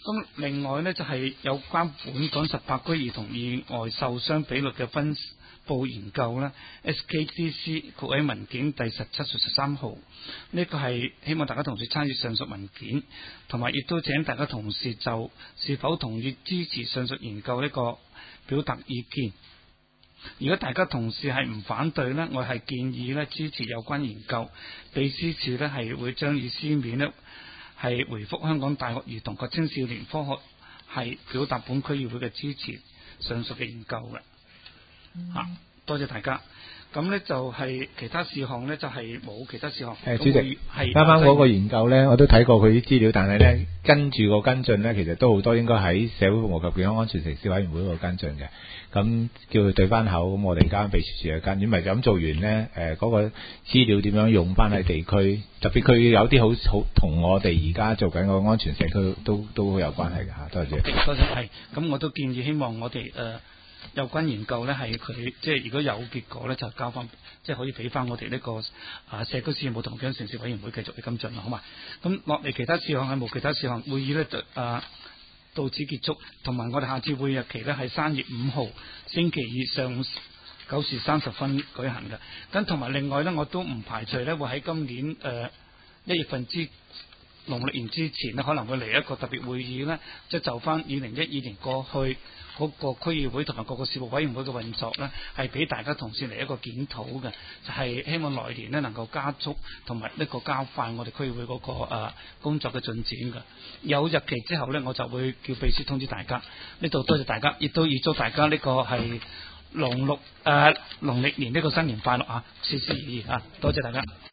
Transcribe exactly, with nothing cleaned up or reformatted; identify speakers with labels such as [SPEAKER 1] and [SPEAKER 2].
[SPEAKER 1] 咁另外呢，就係、是、有關本港十八區兒童意外受傷比率嘅分佈研究啦 S K D C 各位文件第十七述十三號，呢、這個係希望大家同事參與上述文件，同埋亦都請大家同事就是否同意支持上述研究呢個表達意見。如果大家同事係唔反對呢，我係建議呢支持有關研究，秘書處呢係會將以書面呢係回覆香港大學兒童及青少年科學係表達本區議會嘅支持上述嘅研究嘅。吓、啊，多謝大家。咁呢就係其他事項呢，就係、是、冇其他事項。
[SPEAKER 2] 誒，主席，啱啱嗰個研究呢，我都睇過佢啲資料，但係呢跟住個跟進呢，其實都好多應該喺社會服務及健康安全城市委員會嗰度跟進嘅。咁叫佢對翻口，咁我哋交秘書處去跟。因為咁做完呢，誒、呃、嗰、那個資料點樣用翻喺地區，特別佢有啲好好同我哋而家做緊個安全社區都都好有關係嘅嚇。多謝。
[SPEAKER 1] 多謝係。咁我都建議希望我哋誒。呃有關研究呢，係佢即係如果有結果呢，就交翻即係可以俾翻我哋呢、這個啊社區事務同健康城市委員會繼續去跟進啦，好嘛？咁落嚟其他事項係冇其他事項，會議呢就啊到此結束，同埋我哋下次會議日期呢係三月五號星期二上午九時三十分舉行嘅。咁同埋另外呢，我都唔排除呢會喺今年誒一、呃、月份之農曆年之前呢，可能會嚟一個特別會議呢，即係就翻二零一二年過去嗰個區議會同埋各個事務委員會嘅運作呢，係俾大家同事嚟一個檢討嘅，就係、是、希望來年呢能夠加速同埋呢個加快我哋區議會嗰、那個誒、呃、工作嘅進展嘅。有日期之後呢，我就會叫秘書通知大家。呢度多謝大家，亦都預祝大家呢個係農曆誒農曆年呢個新年快樂啊！事事如意啊！多謝大家。